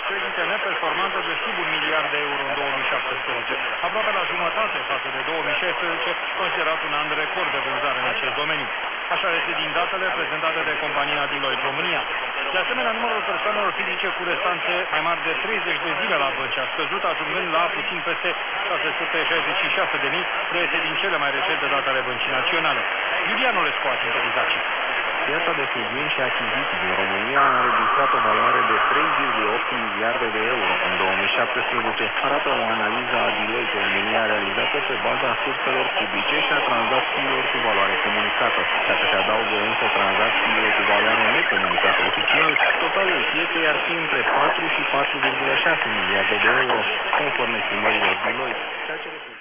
credite neperformante de sub 1 miliard de euro în 2017, aproape la jumătate față de 2016, considerat un an record de vânzare în acest domeniu. Așa este din datele prezentate de compania Deloitte România. De asemenea, numărul persoanelor fizice cu restanțe mai mari de 30 de zile la bănci a scăzut, ajungând la puțin peste 666.000, reiese din cele mai recente date ale Băncii Naționale. Iulian Olescu a sintetizat cifra. Piața de fuziuni și achiziții din România a înregistrat o valoare de 3,8 miliarde de euro în 2017, arată o analiză a Deloitte România realizată pe baza surselor publice și a tranzacțiilor cu valoare comunicată. Dacă se adaugă însă tranzacțiile cu valoare necomunicată oficial, totalul pieței ar fi între 4 și 4,6 miliarde de euro, conform estimărilor Deloitte.